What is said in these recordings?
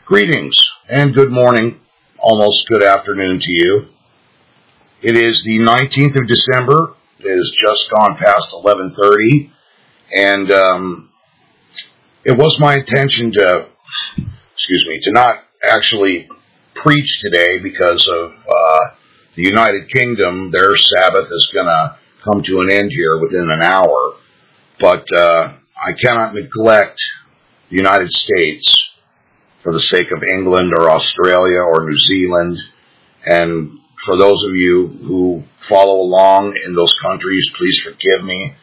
Greetings and good morning, almost good afternoon to you. It is the 19th of December. It has just gone past 11:30, and it was my intention to not actually preach today because of the United Kingdom. Their Sabbath is going to come to an end here within an hour, but I cannot neglect the United States for the sake of England or Australia or New Zealand. And for those of you who follow along in those countries, please forgive me.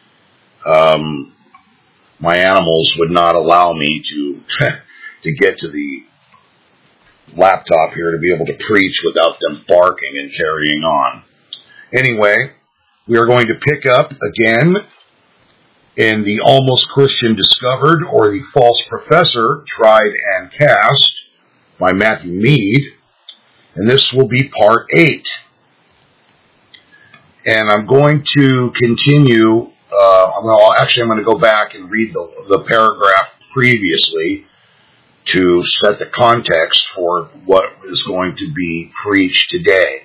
My animals would not allow me to to get to the laptop here to be able to preach without them barking and carrying on. Anyway, we are going to pick up again in the Almost Christian Discovered, or the False Professor Tried and Cast by Matthew Mead, and this will be part 8. And I'm going to continue, I'm going to go back and read the paragraph previously to set the context for what is going to be preached today.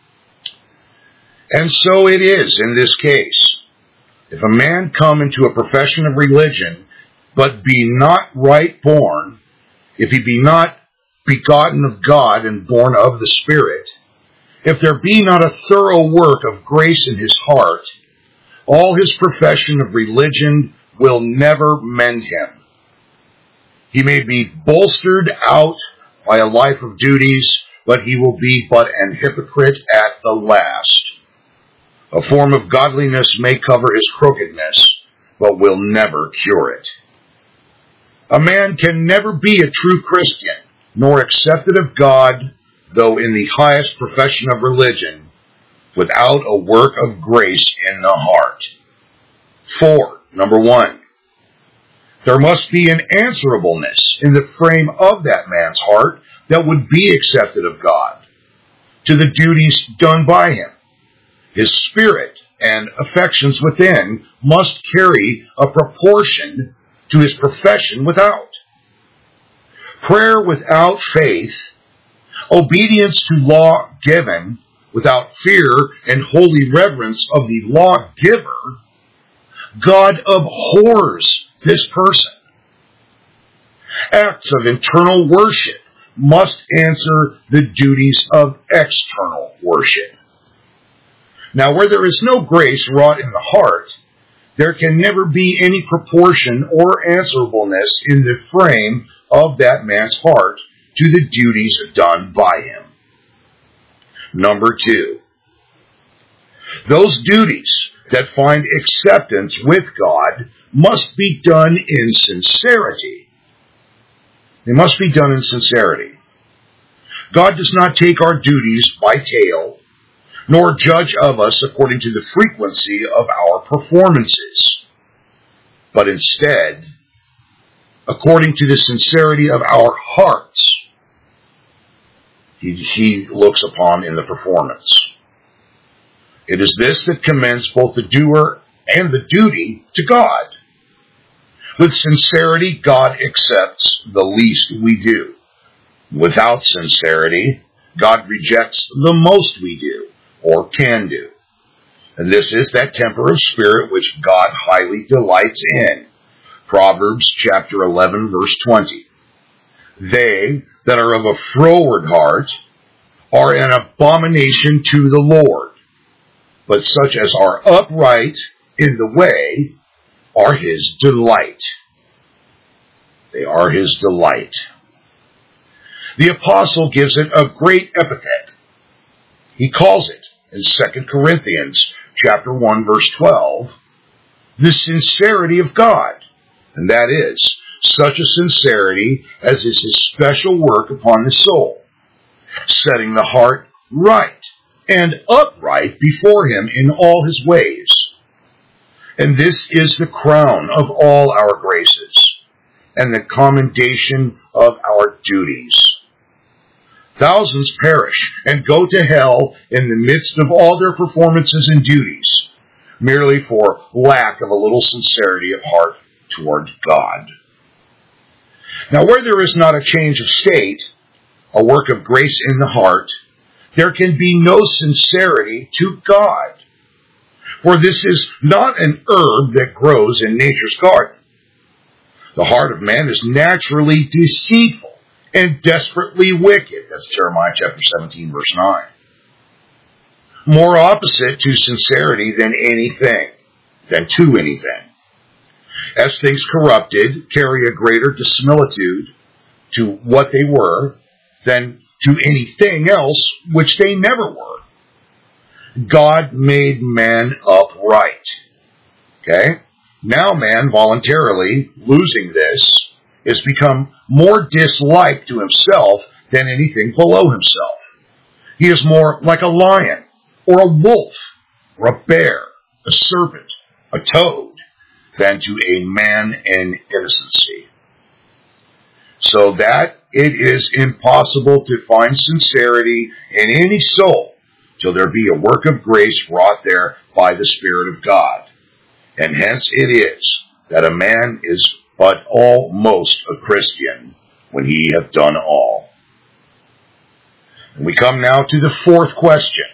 And so it is in this case. If a man come into a profession of religion, but be not right born, if he be not begotten of God and born of the Spirit, if there be not a thorough work of grace in his heart, all his profession of religion will never mend him. He may be bolstered out by a life of duties, but he will be but an hypocrite at the last. A form of godliness may cover his crookedness, but will never cure it. A man can never be a true Christian, nor accepted of God, though in the highest profession of religion, without a work of grace in the heart. 4. Number 1. There must be an answerableness in the frame of that man's heart that would be accepted of God, to the duties done by him. His spirit and affections within must carry a proportion to his profession without. Prayer without faith, obedience to law given without fear and holy reverence of the lawgiver, God abhors this person. Acts of internal worship must answer the duties of external worship. Now, where there is no grace wrought in the heart, there can never be any proportion or answerableness in the frame of that man's heart to the duties done by him. Number 2. Those duties that find acceptance with God must be done in sincerity. They must be done in sincerity. God does not take our duties by tale, nor judge of us according to the frequency of our performances, but instead, according to the sincerity of our hearts, he looks upon in the performance. It is this that commends both the doer and the duty to God. With sincerity, God accepts the least we do. Without sincerity, God rejects the most we do, or can do. And this is that temper of spirit which God highly delights in. Proverbs chapter 11, verse 20. They that are of a froward heart are an abomination to the Lord, but such as are upright in the way are his delight. They are his delight. The apostle gives it a great epithet. He calls it, in 2 Corinthians chapter 1, verse 12, the sincerity of God. And that is, such a sincerity as is his special work upon the soul, setting the heart right and upright before him in all his ways. And this is the crown of all our graces, and the commendation of our duties. Thousands perish and go to hell in the midst of all their performances and duties, merely for lack of a little sincerity of heart toward God. Now, where there is not a change of state, a work of grace in the heart, there can be no sincerity to God. For this is not an herb that grows in nature's garden. The heart of man is naturally deceitful and desperately wicked. That's Jeremiah chapter 17, verse 9. More opposite to sincerity than to anything. As things corrupted carry a greater dissimilitude to what they were than to anything else which they never were. God made man upright. Okay? Now man, voluntarily losing this, has become more disliked to himself than anything below himself. He is more like a lion, or a wolf, or a bear, a serpent, a toad, than to a man in innocency. So that it is impossible to find sincerity in any soul till there be a work of grace wrought there by the Spirit of God. And hence it is that a man is but almost a Christian when he hath done all. And we come now to the fourth question.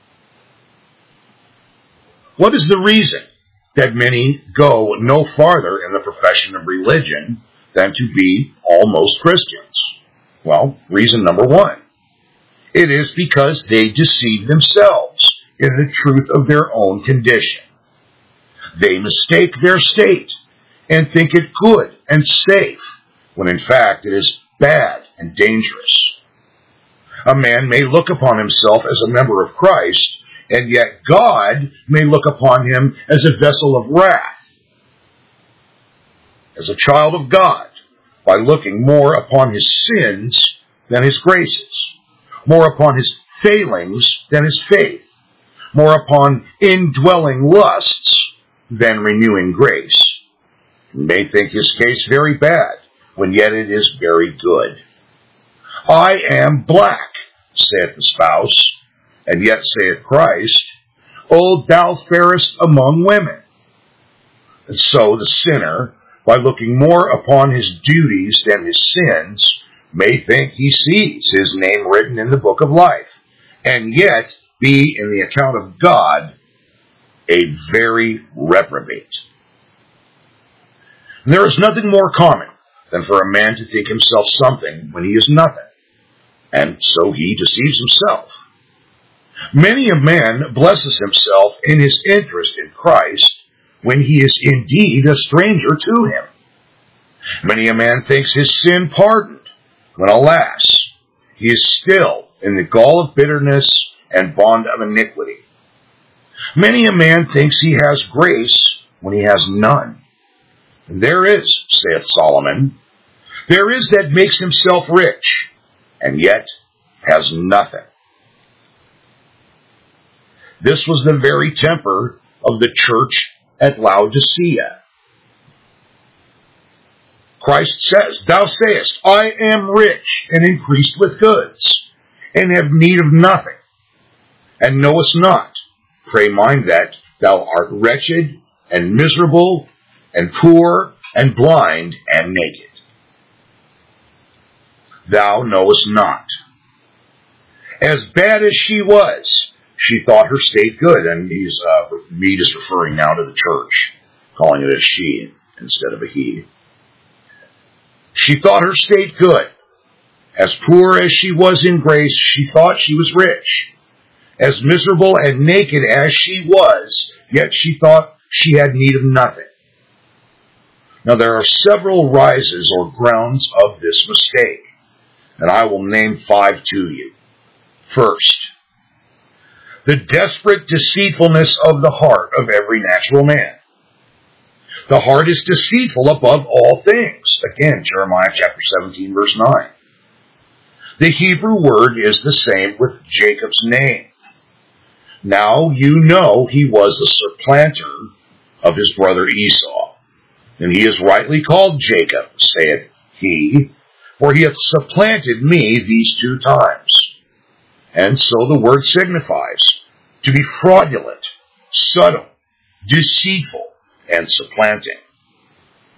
What is the reason that many go no farther in the profession of religion than to be almost Christians? Well, reason number one. It is because they deceive themselves in the truth of their own condition. They mistake their state and think it good and safe, when in fact it is bad and dangerous. A man may look upon himself as a member of Christ, and yet God may look upon him as a vessel of wrath. As a child of God, by looking more upon his sins than his graces, more upon his failings than his faith, more upon indwelling lusts than renewing grace. You may think his case very bad, when yet it is very good. I am black, saith the spouse, and yet saith Christ, O thou fairest among women. And so the sinner, by looking more upon his duties than his sins, may think he sees his name written in the book of life, and yet be in the account of God a very reprobate. And there is nothing more common than for a man to think himself something when he is nothing, and so he deceives himself. Many a man blesses himself in his interest in Christ when he is indeed a stranger to him. Many a man thinks his sin pardoned, when alas, he is still in the gall of bitterness and bond of iniquity. Many a man thinks he has grace when he has none. And there is, saith Solomon, there is that makes himself rich, and yet has nothing. This was the very temper of the church at Laodicea. Christ says, Thou sayest, I am rich and increased with goods, and have need of nothing, and knowest not. Pray mind that thou art wretched and miserable and poor and blind and naked. Thou knowest not. As bad as she was, she thought her state good, and he's me just referring now to the church, calling it a she instead of a he. She thought her state good. As poor as she was in grace, she thought she was rich. As miserable and naked as she was, yet she thought she had need of nothing. Now there are several rises or grounds of this mistake, and I will name 5 to you. First, the desperate deceitfulness of the heart of every natural man. The heart is deceitful above all things. Again, Jeremiah chapter 17, verse 9. The Hebrew word is the same with Jacob's name. Now you know he was a supplanter of his brother Esau, and he is rightly called Jacob, saith he, for he hath supplanted me these 2 times. And so the word signifies to be fraudulent, subtle, deceitful, and supplanting.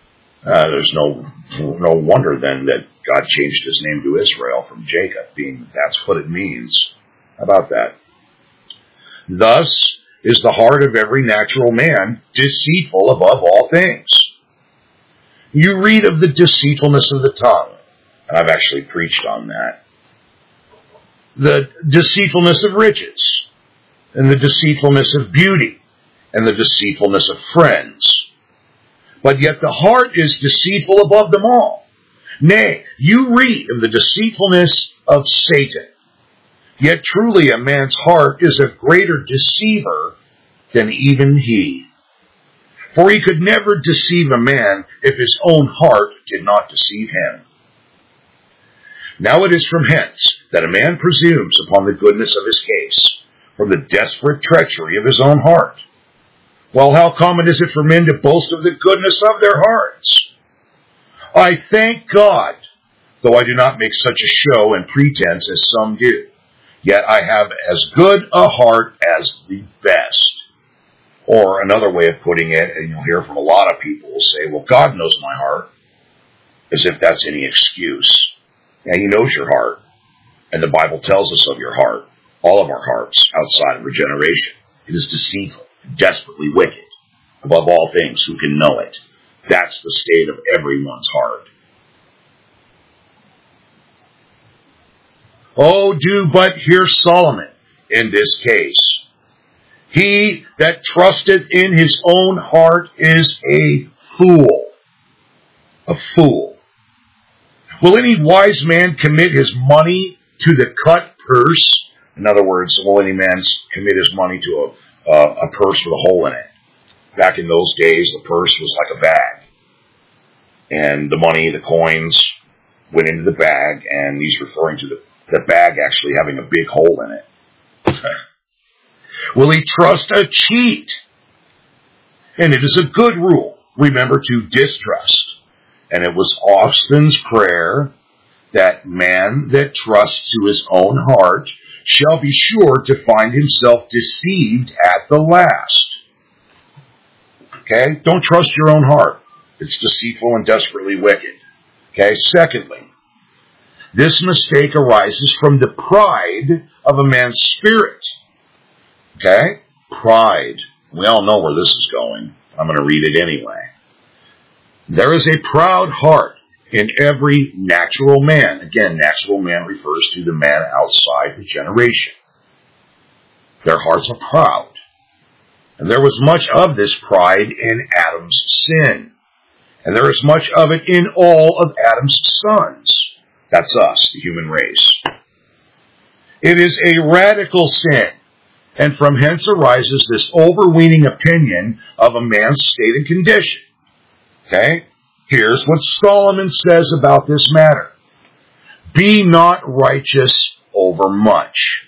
There's no wonder then that God changed his name to Israel from Jacob, being that's what it means. How about that? Thus is the heart of every natural man deceitful above all things. You read of the deceitfulness of the tongue, and I've actually preached on that. The deceitfulness of riches, and the deceitfulness of beauty, and the deceitfulness of friends. But yet the heart is deceitful above them all. Nay, you read of the deceitfulness of Satan. Yet truly a man's heart is a greater deceiver than even he. For he could never deceive a man if his own heart did not deceive him. Now it is from hence that a man presumes upon the goodness of his case, from the desperate treachery of his own heart. Well, how common is it for men to boast of the goodness of their hearts? I thank God, though I do not make such a show and pretense as some do, yet I have as good a heart as the best. Or another way of putting it, and you'll hear from a lot of people will say, well, God knows my heart, as if that's any excuse. Yeah, he knows your heart, and the Bible tells us of your heart, all of our hearts outside of regeneration. It is deceitful, desperately wicked. Above all things, who can know it? That's the state of everyone's heart. Oh, do but hear Solomon in this case. He that trusteth in his own heart is a fool. A fool. Will any wise man commit his money to the cut purse? In other words, will any man commit his money to a purse with a hole in it? Back in those days, the purse was like a bag. And the money, the coins, went into the bag, and he's referring to the bag actually having a big hole in it. Will he trust a cheat? And it is a good rule, remember, to distrust. And it was Austin's prayer that man that trusts to his own heart shall be sure to find himself deceived at the last. Okay? Don't trust your own heart. It's deceitful and desperately wicked. Okay? Secondly, this mistake arises from the pride of a man's spirit. Okay? Pride. We all know where this is going. I'm going to read it anyway. There is a proud heart in every natural man. Again, natural man refers to the man outside regeneration. Their hearts are proud. And there was much of this pride in Adam's sin. And there is much of it in all of Adam's sons. That's us, the human race. It is a radical sin. And from hence arises this overweening opinion of a man's state and condition. Okay? Here's what Solomon says about this matter. Be not righteous over much.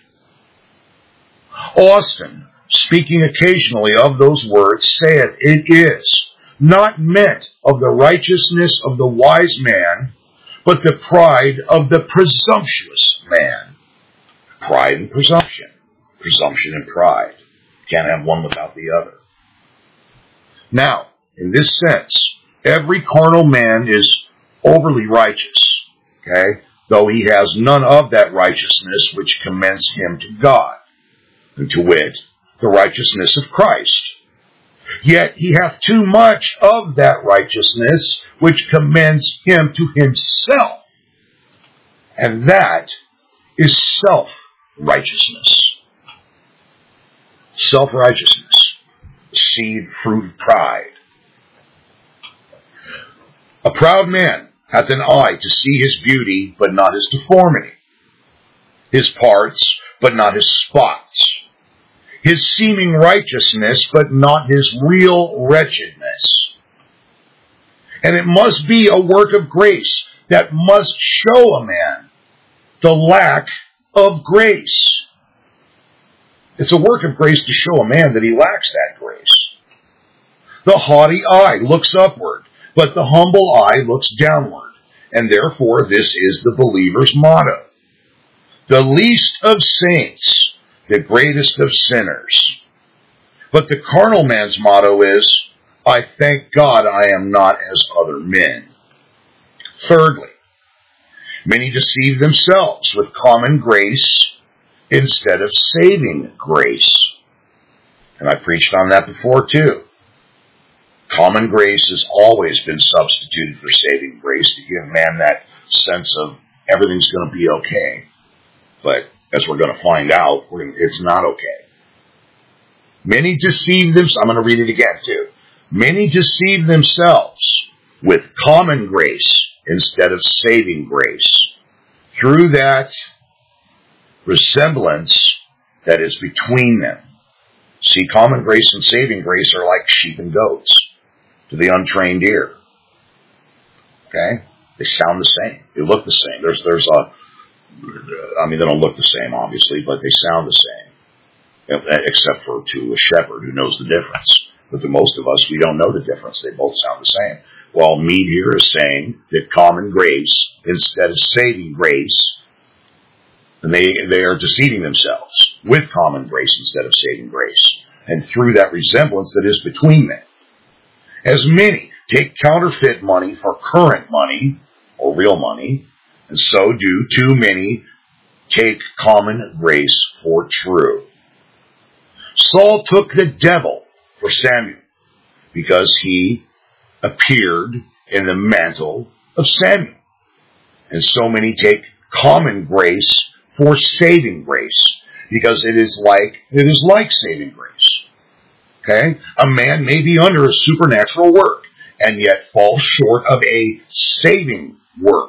Austin, speaking occasionally of those words, saith, it is not meant of the righteousness of the wise man, but the pride of the presumptuous man. Pride and presumption. Presumption and pride. Can't have one without the other. Now, in this sense, every carnal man is overly righteous, okay? Though he has none of that righteousness which commends him to God, and to wit, the righteousness of Christ. Yet he hath too much of that righteousness which commends him to himself, and that is self-righteousness. Self-righteousness, seed, fruit of pride. A proud man hath an eye to see his beauty, but not his deformity, his parts, but not his spots, his seeming righteousness, but not his real wretchedness. And it must be a work of grace that must show a man the lack of grace. It's a work of grace to show a man that he lacks that grace. The haughty eye looks upward, but the humble eye looks downward, and therefore this is the believer's motto. The least of saints, the greatest of sinners. But the carnal man's motto is, I thank God I am not as other men. Thirdly, many deceive themselves with common grace instead of saving grace. And I preached on that before too. Common grace has always been substituted for saving grace to give man that sense of everything's going to be okay. But as we're going to find out, it's not okay. Many deceive themselves. I'm going to read it again too. Many deceive themselves with common grace instead of saving grace through that resemblance that is between them. See, common grace and saving grace are like sheep and goats to the untrained ear. Okay? They sound the same. They look the same. They don't look the same, obviously, but they sound the same. Except for to a shepherd who knows the difference. But to most of us, we don't know the difference. They both sound the same. Well, Mead here is saying that common grace, instead of saving grace, and they are deceiving themselves with common grace instead of saving grace. And through that resemblance that is between them. As many take counterfeit money for current money, or real money, and so do too many take common grace for true. Saul took the devil for Samuel because he appeared in the mantle of Samuel. And so many take common grace for saving grace because it is like saving grace. Okay? A man may be under a supernatural work and yet fall short of a saving work.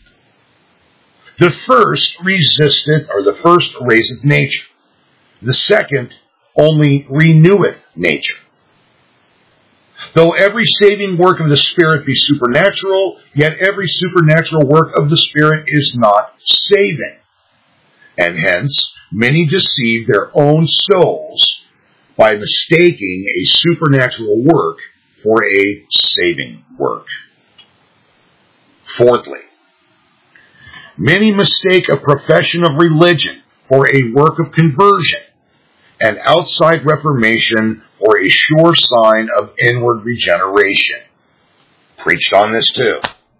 The first raiseth nature. The second only reneweth nature. Though every saving work of the Spirit be supernatural, yet every supernatural work of the Spirit is not saving. And hence, many deceive their own souls by mistaking a supernatural work for a saving work. Fourthly, many mistake a profession of religion for a work of conversion, and outside reformation for a sure sign of inward regeneration. Preached on this too.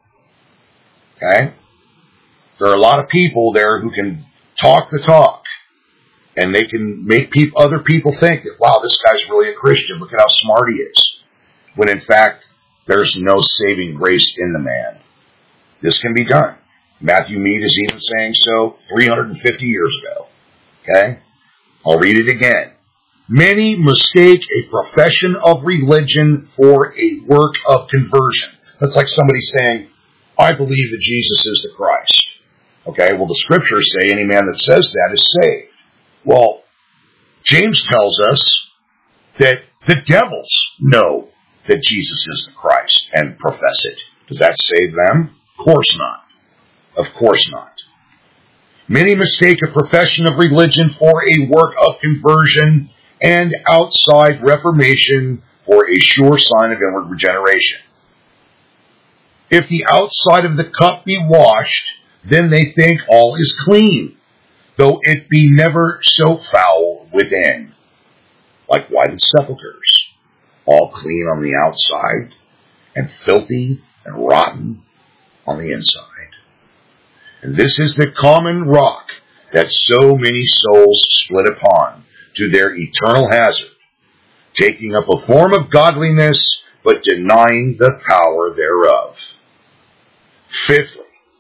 Okay? There are a lot of people there who can talk the talk, and they can make other people think that, wow, this guy's really a Christian. Look at how smart he is. When in fact, there's no saving grace in the man. This can be done. Matthew Mead is even saying so 350 years ago. Okay? I'll read it again. Many mistake a profession of religion for a work of conversion. That's like somebody saying, I believe that Jesus is the Christ. Okay, well the scriptures say any man that says that is saved. Well, James tells us that the devils know that Jesus is the Christ and profess it. Does that save them? Of course not. Of course not. Many mistake a profession of religion for a work of conversion and outside reformation for a sure sign of inward regeneration. If the outside of the cup be washed, then they think all is clean, though it be never so foul within. Like whited sepulchres, all clean on the outside, and filthy and rotten on the inside. And this is the common rock that so many souls split upon to their eternal hazard, taking up a form of godliness, but denying the power thereof. Fifthly,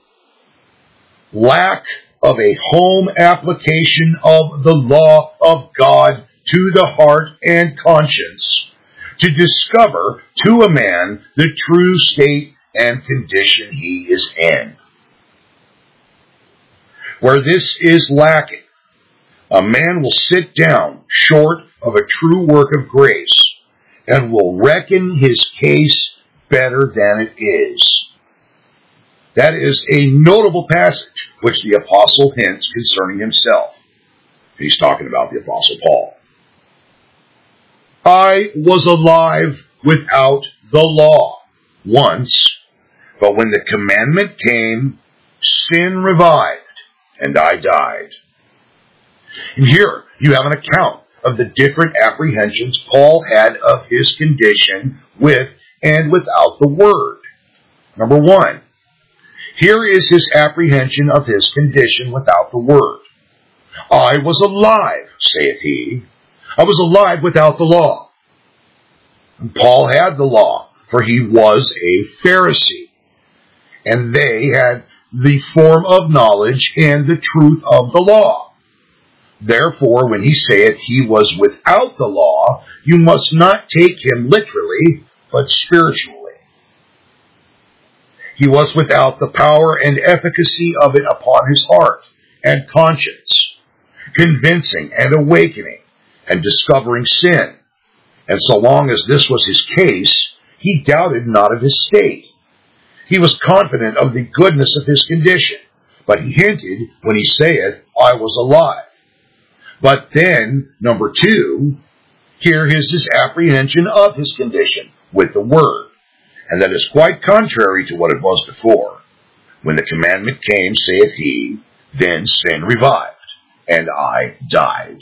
lack of a home application of the law of God to the heart and conscience to discover to a man the true state and condition he is in. Where this is lacking, a man will sit down short of a true work of grace and will reckon his case better than it is. That is a notable passage which the apostle hints concerning himself. He's talking about the apostle Paul. I was alive without the law once, but when the commandment came, sin revived, and I died. And here you have an account of the different apprehensions Paul had of his condition with and without the Word. Number 1, here is his apprehension of his condition without the Word. I was alive, saith he. I was alive without the law. And Paul had the law, for he was a Pharisee. And they had the form of knowledge and the truth of the law. Therefore, when he saith he was without the law, you must not take him literally, but spiritually. He was without the power and efficacy of it upon his heart and conscience, convincing and awakening and discovering sin. And so long as this was his case, he doubted not of his state. He was confident of the goodness of his condition, but he hinted when he saith, I was alive. But then, number 2, here is his apprehension of his condition with the Word. And that is quite contrary to what it was before. When the commandment came, saith he, then sin revived, and I died.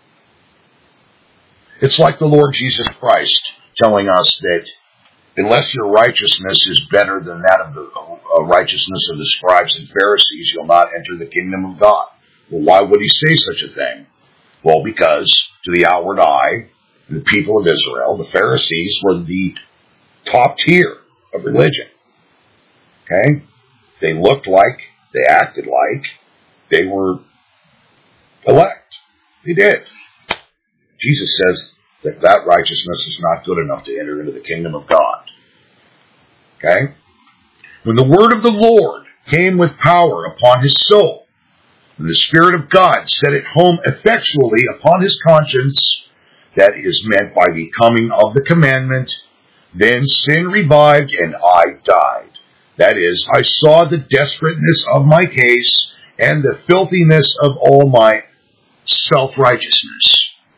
It's like the Lord Jesus Christ telling us that unless your righteousness is better than that of the righteousness of the scribes and Pharisees, you'll not enter the kingdom of God. Well, why would he say such a thing? Well, because to the outward eye, the people of Israel, the Pharisees, were the top tier of religion. Okay? They looked like, they acted like, they were elect. They did. Jesus says that that righteousness is not good enough to enter into the kingdom of God. Okay? When the word of the Lord came with power upon his soul, and the Spirit of God set it home effectually upon his conscience, that is meant by the coming of the commandment, then sin revived and I died. That is, I saw the desperateness of my case and the filthiness of all my self-righteousness.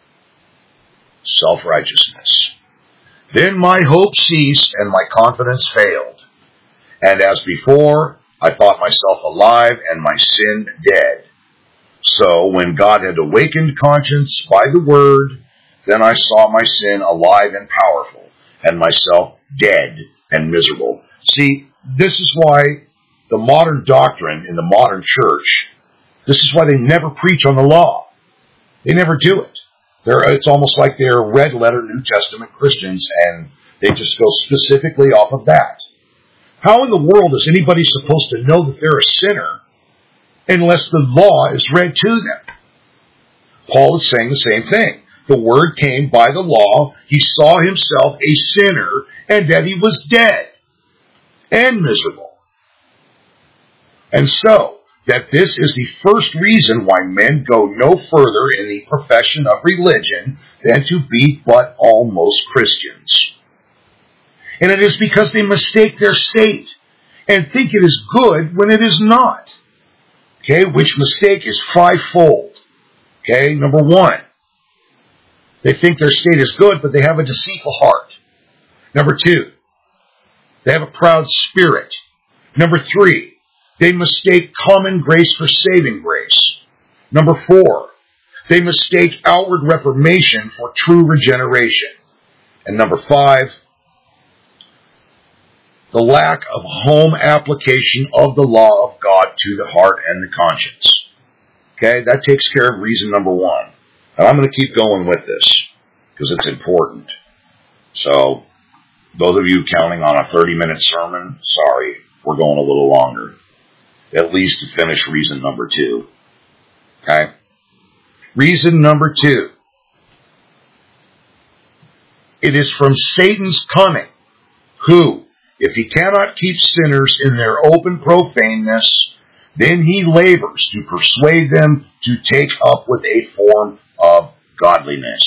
Self-righteousness. Then my hope ceased and my confidence failed. And as before, I thought myself alive and my sin dead. So when God had awakened conscience by the word, then I saw my sin alive and powerful, and myself dead and miserable. See, this is why the modern doctrine in the modern church, this is why they never preach on the law. They never do it. It's almost like they're red-letter New Testament Christians, and they just go specifically off of that. How in the world is anybody supposed to know that they're a sinner unless the law is read to them? Paul is saying the same thing. The word came by the law. He saw himself a sinner and that he was dead and miserable. And so, that this is the first reason why men go no further in the profession of religion than to be but almost Christians. And it is because they mistake their state and think it is good when it is not. Okay, which mistake is fivefold. Okay, number 1, they think their state is good, but they have a deceitful heart. Number 2, they have a proud spirit. Number 3, they mistake common grace for saving grace. Number 4, they mistake outward reformation for true regeneration. And number 5, the lack of home application of the law of God to the heart and the conscience. Okay, that takes care of reason number 1. And I'm going to keep going with this because it's important. So, those of you counting on a 30-minute sermon, sorry, we're going a little longer. At least to finish reason number 2. Okay? Reason number 2. It is from Satan's cunning, who, if he cannot keep sinners in their open profaneness, then he labors to persuade them to take up with a form of godliness.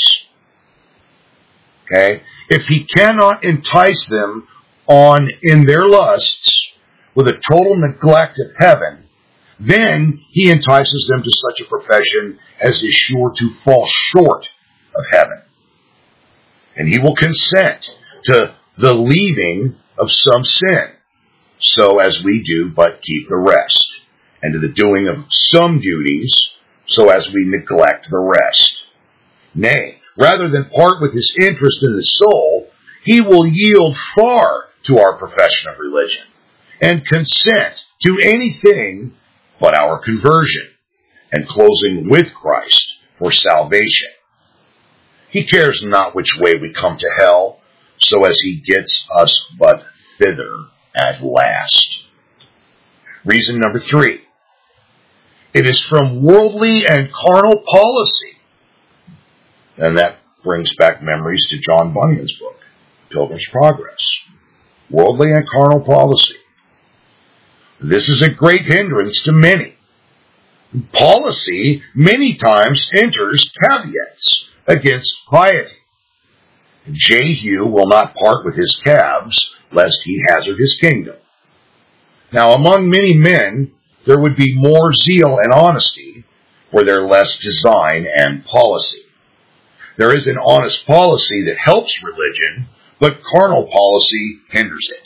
Okay? If he cannot entice them on in their lusts, with a total neglect of heaven, then he entices them to such a profession as is sure to fall short of heaven. And he will consent to the leaving of some sin, so as we do but keep the rest, and to the doing of some duties, so as we neglect the rest. Nay, rather than part with his interest in the soul, he will yield far to our profession of religion and consent to anything but our conversion and closing with Christ for salvation. He cares not which way we come to hell, so as he gets us but thither at last. Reason number 3. It is from worldly and carnal policy. And that brings back memories to John Bunyan's book, Pilgrim's Progress. Worldly and carnal policy. This is a great hindrance to many. Policy many times enters caveats against piety. Jehu will not part with his calves, lest he hazard his kingdom. Now, among many men, there would be more zeal and honesty, where there less design and policy. There is an honest policy that helps religion, but carnal policy hinders it.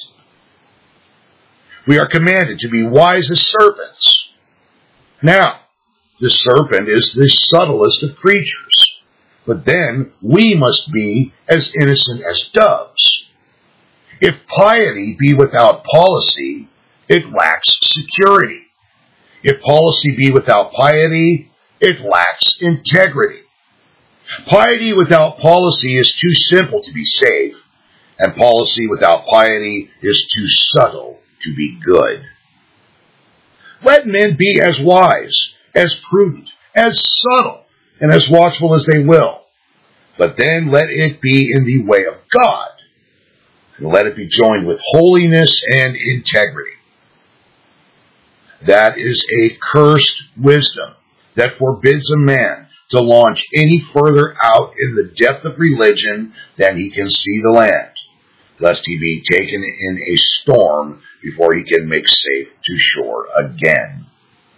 We are commanded to be wise as serpents. Now, the serpent is the subtlest of creatures, but then we must be as innocent as doves. If piety be without policy, it lacks security. If policy be without piety, it lacks integrity. Piety without policy is too simple to be safe, and policy without piety is too subtle to be good. Let men be as wise, as prudent, as subtle, and as watchful as they will, but then let it be in the way of God, and let it be joined with holiness and integrity. That is a cursed wisdom that forbids a man to launch any further out in the depth of religion than he can see the land, lest he be taken in a storm before he can make safe to shore again.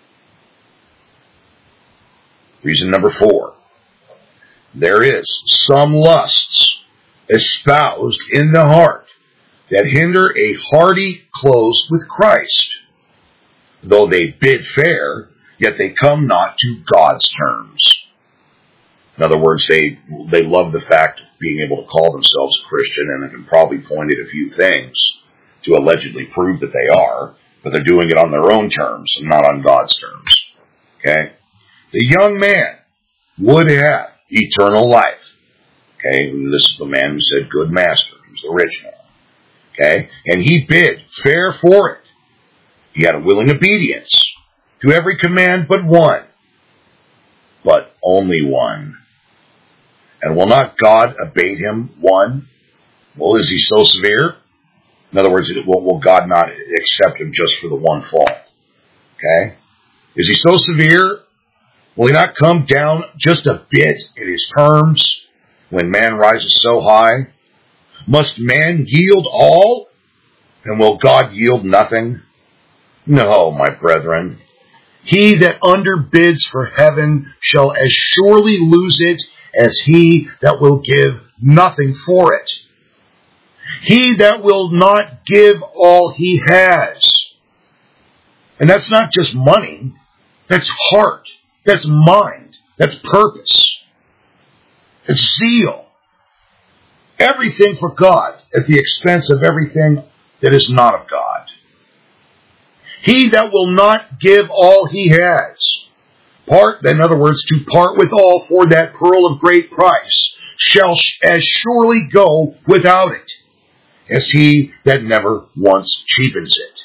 Reason number 4. There is some lusts espoused in the heart that hinder a hearty close with Christ. Though they bid fair, yet they come not to God's terms. In other words, they love the fact of being able to call themselves Christian, and they can probably point at a few things to allegedly prove that they are, but they're doing it on their own terms and not on God's terms. Okay? The young man would have eternal life. Okay? And this is the man who said, "Good master." He was the rich man. Okay? And he bid fair for it. He had a willing obedience to every command but one. But only one. And will not God abate him one? Well, is he so severe? In other words, will God not accept him just for the one fault? Okay? Is he so severe? Will he not come down just a bit in his terms when man rises so high? Must man yield all? And will God yield nothing? No, my brethren. He that underbids for heaven shall as surely lose it as he that will give nothing for it. He that will not give all he has. And that's not just money. That's heart. That's mind. That's purpose. It's zeal. Everything for God at the expense of everything that is not of God. He that will not give all he has. In other words, to part with all for that pearl of great price, shall as surely go without it, as he that never once cheapens it.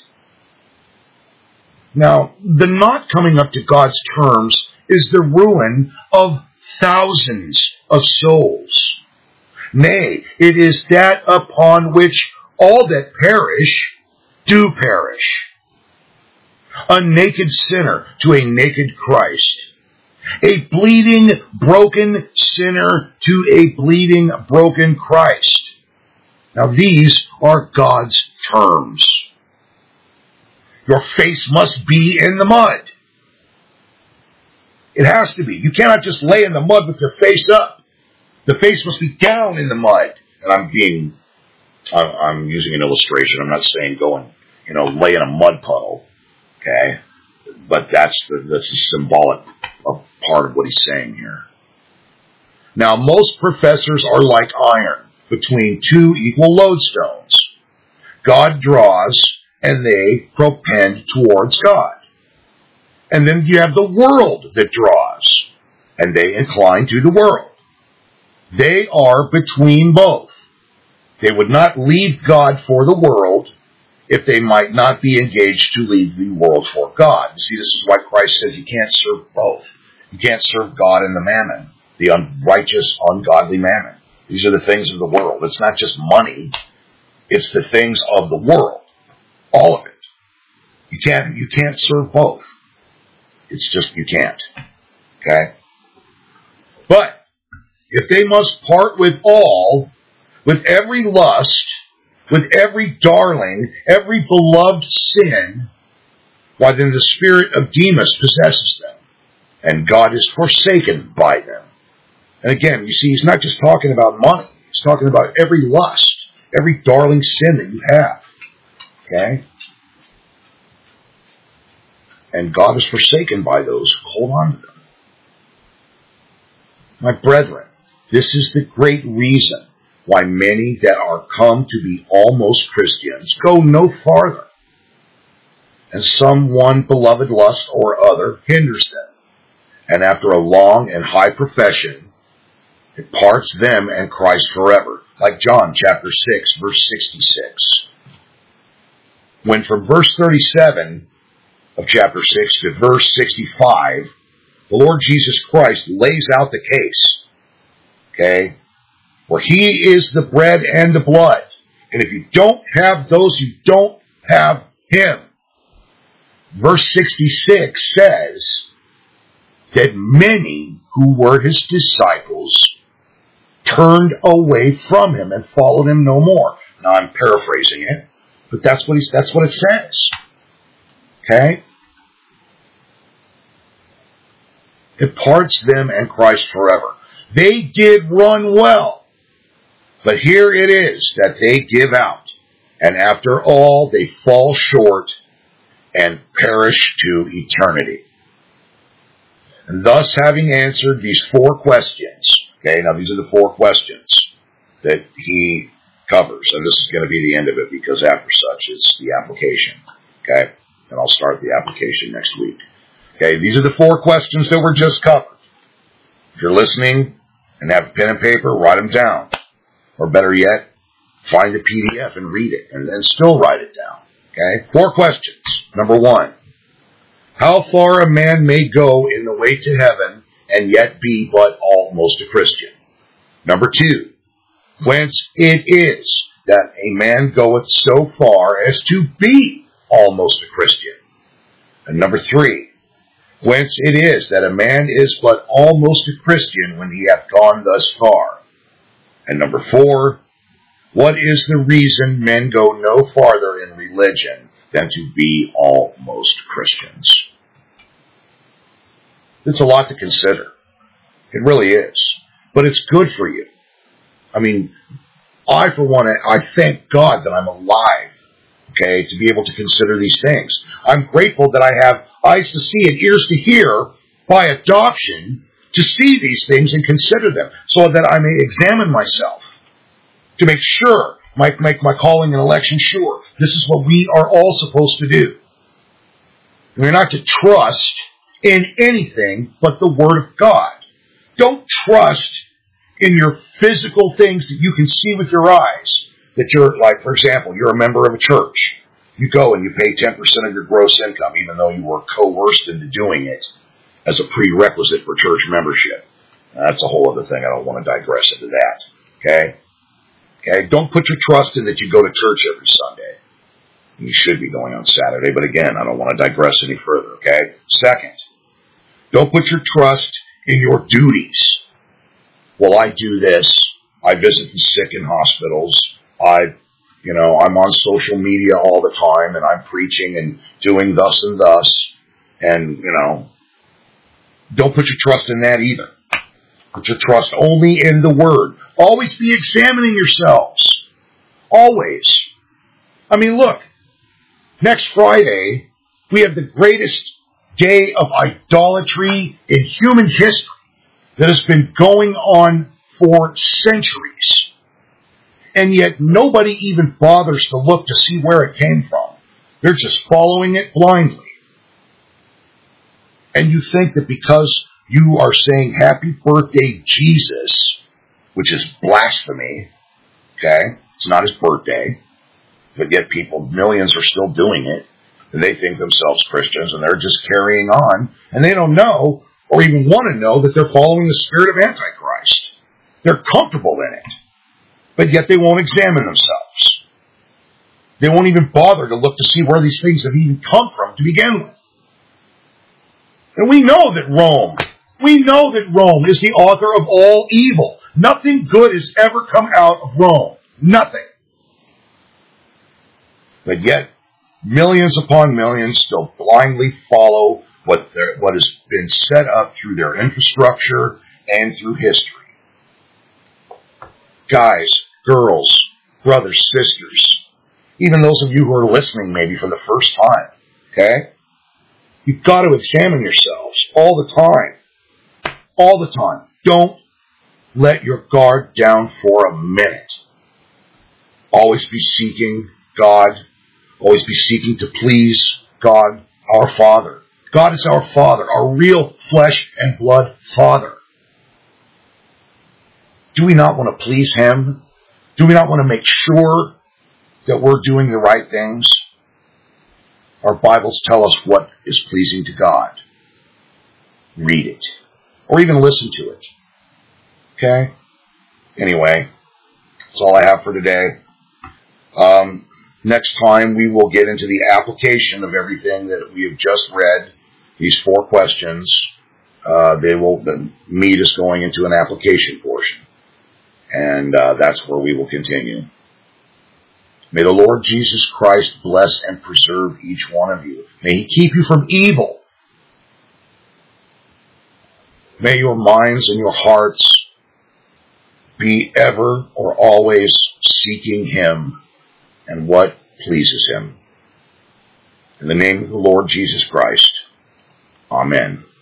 Now, the not coming up to God's terms is the ruin of thousands of souls. Nay, it is that upon which all that perish do perish. A naked sinner to a naked Christ. A bleeding, broken sinner to a bleeding, broken Christ. Now these are God's terms. Your face must be in the mud. It has to be. You cannot just lay in the mud with your face up. The face must be down in the mud. And I'm using an illustration. I'm not saying go and, lay in a mud puddle. Okay? But that's the symbolic part of what he's saying here. Now, most professors are like iron between two equal lodestones. God draws, and they propend towards God. And then you have the world that draws, and they incline to the world. They are between both. They would not leave God for the world if they might not be engaged to leave the world for God. You see, this is why Christ says you can't serve both. You can't serve God and the mammon, the unrighteous, ungodly mammon. These are the things of the world. It's not just money. It's the things of the world. All of it. You can't serve both. It's just, you can't. Okay? But, if they must part with all, with every lust, with every darling, every beloved sin, why then the spirit of Demas possesses them, and God is forsaken by them. And again, you see, he's not just talking about money. He's talking about every lust, every darling sin that you have. Okay? And God is forsaken by those who hold on to them. My brethren, this is the great reason why many that are come to be almost Christians go no farther. And some one beloved lust or other hinders them. And after a long and high profession, it parts them and Christ forever. Like John chapter 6, verse 66. When from verse 37 of chapter 6 to verse 65, the Lord Jesus Christ lays out the case. Okay? For he is the bread and the blood. And if you don't have those, you don't have him. Verse 66 says that many who were his disciples turned away from him and followed him no more. Now I'm paraphrasing it, but that's what it says. Okay? It parts them and Christ forever. They did run well, but here it is that they give out, and after all they fall short and perish to eternity. And thus, having answered these four questions, okay, now these are the four questions that he covers, and this is going to be the end of it, because after such is the application, okay? And I'll start the application next week. Okay, these are the four questions that were just covered. If you're listening and have a pen and paper, write them down. Or better yet, find the PDF and read it, and then still write it down. Okay, four questions. Number one, how far a man may go in the way to heaven and yet be but almost a Christian. Number two, whence it is that a man goeth so far as to be almost a Christian. And number three, whence it is that a man is but almost a Christian when he hath gone thus far. And number four, what is the reason men go no farther in religion than to be almost Christians? It's a lot to consider. It really is. But it's good for you. I mean, I, for one, I thank God that I'm alive, okay, to be able to consider these things. I'm grateful that I have eyes to see and ears to hear by adoption to see these things and consider them so that I may examine myself to make sure, make my calling and election sure. This is what we are all supposed to do. We're not to trust in anything but the Word of God. Don't trust in your physical things that you can see with your eyes. That you're, like, for example, you're a member of a church. You go and you pay 10% of your gross income, even though you were coerced into doing it as a prerequisite for church membership. Now, that's a whole other thing. I don't want to digress into that. Okay? Okay? Don't put your trust in that you go to church every Sunday. You should be going on Saturday, but again, I don't want to digress any further. Okay? Second, don't put your trust in your duties. Well, I do this. I visit the sick in hospitals. I'm on social media all the time, and I'm preaching and doing thus and thus. And, don't put your trust in that either. Put your trust only in the Word. Always be examining yourselves. Always. I mean, look. Next Friday, we have the greatest day of idolatry in human history. that has been going on for centuries. And yet nobody even bothers to look to see where it came from. They're just following it blindly. And you think that because you are saying happy birthday Jesus, which is blasphemy, okay? It's not his birthday, but yet millions are still doing it, and they think themselves Christians, and they're just carrying on, and they don't know, or even want to know, that they're following the spirit of Antichrist. They're comfortable in it, but yet they won't examine themselves. They won't even bother to look to see where these things have even come from to begin with. And we know that Rome is the author of all evil. Nothing good has ever come out of Rome. Nothing. But yet, millions upon millions still blindly follow what has been set up through their infrastructure and through history. Guys, girls, brothers, sisters, even those of you who are listening maybe for the first time, okay? You've got to examine yourselves all the time. All the time. Don't let your guard down for a minute. Always be seeking God. Always be seeking to please God, our Father. God is our Father, our real flesh and blood Father. Do we not want to please Him? Do we not want to make sure that we're doing the right things? Our Bibles tell us what is pleasing to God. Read it. Or even listen to it. Okay? Anyway, that's all I have for today. Next time we will get into the application of everything that we have just read. These 4 questions. The meat is going into an application portion. And that's where we will continue. May the Lord Jesus Christ bless and preserve each one of you. May He keep you from evil. May your minds and your hearts be ever or always seeking Him and what pleases Him. In the name of the Lord Jesus Christ. Amen.